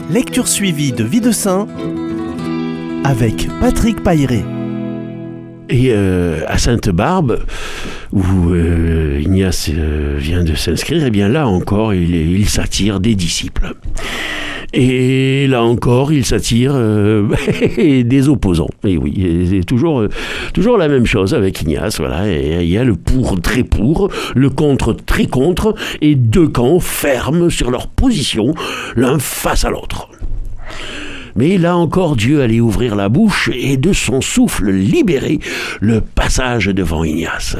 Lecture suivie de Vie de Saint avec Patrick Pailleret. Et à Sainte-Barbe, où Ignace vient de s'inscrire, et bien là encore, il s'attire des disciples. Et là encore, il s'attire des opposants. Et oui, c'est toujours la même chose avec Ignace. Voilà. Et il y a le pour très pour, le contre très contre, et deux camps fermes sur leur position, l'un face à l'autre. Mais là encore, Dieu allait ouvrir la bouche et de son souffle libérer le passage devant Ignace.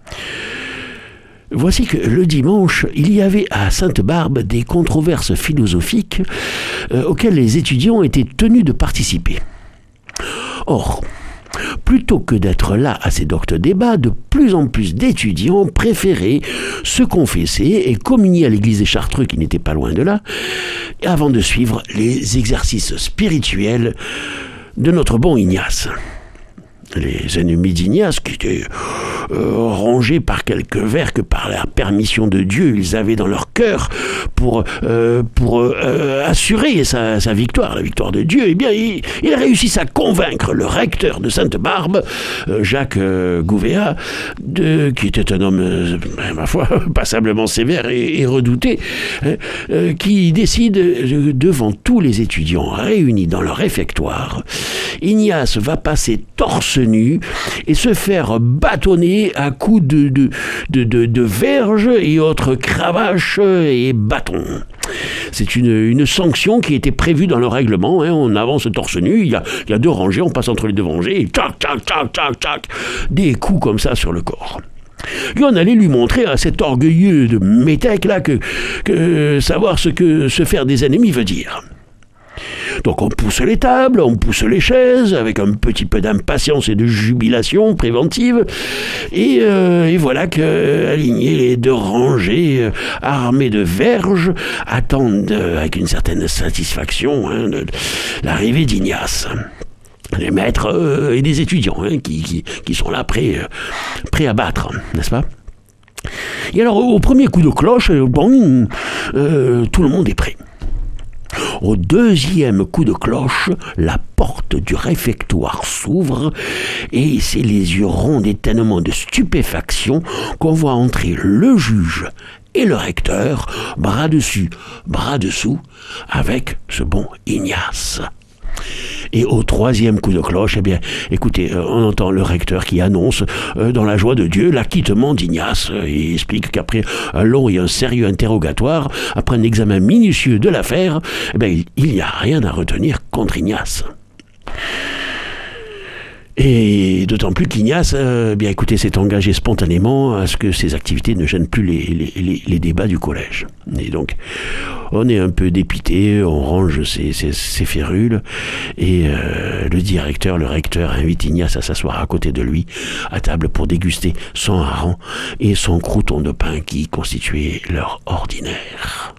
Voici que le dimanche, il y avait à Sainte-Barbe des controverses philosophiques auxquelles les étudiants étaient tenus de participer. Or, plutôt que d'être là à ces doctes débats, de plus en plus d'étudiants préféraient se confesser et communier à l'église des Chartreux, qui n'était pas loin de là, avant de suivre les exercices spirituels de notre bon Ignace. Les ennemis d'Ignace, qui étaient rongés par quelques vers que par la permission de Dieu ils avaient dans leur cœur pour assurer sa victoire, la victoire de Dieu, eh bien ils réussissent à convaincre le recteur de Sainte-Barbe, Jacques Gouvéa, qui était un homme, ma foi, passablement sévère et redouté, qui décide devant tous les étudiants réunis dans leur réfectoire, Ignace va passer torse nu et se faire bâtonner à coups de verges et autres cravaches et bâtons. C'est une sanction qui était prévue dans le règlement. On avance torse nu, il y a deux rangées, on passe entre les deux rangées, et tac, tac, tac, tac, tac, des coups comme ça sur le corps. Et on allait lui montrer à cet orgueilleux de métèque là que savoir ce que se faire des ennemis veut dire. Donc on pousse les tables, on pousse les chaises, avec un petit peu d'impatience et de jubilation préventive, et voilà que, alignés les deux rangées, armés de verges, attendent avec une certaine satisfaction l'arrivée d'Ignace. Les maîtres et des étudiants qui sont là prêts à battre, n'est-ce pas ? Et alors au premier coup de cloche, tout le monde est prêt. Au deuxième coup de cloche, la porte du réfectoire s'ouvre et c'est les yeux ronds d'étonnement, de stupéfaction qu'on voit entrer le juge et le recteur, bras dessus, bras dessous, avec ce bon Ignace. Et au troisième coup de cloche, eh bien, écoutez, on entend le recteur qui annonce, dans la joie de Dieu, l'acquittement d'Ignace. Il explique qu'après un long et un sérieux interrogatoire, après un examen minutieux de l'affaire, eh bien, il n'y a rien à retenir contre Ignace. Et d'autant plus qu'Ignace, bien écoutez, s'est engagé spontanément à ce que ses activités ne gênent plus les débats du collège. Et donc, on est un peu dépité, on range ses férules, et le recteur invite Ignace à s'asseoir à côté de lui, à table pour déguster son hareng et son crouton de pain qui constituait leur ordinaire.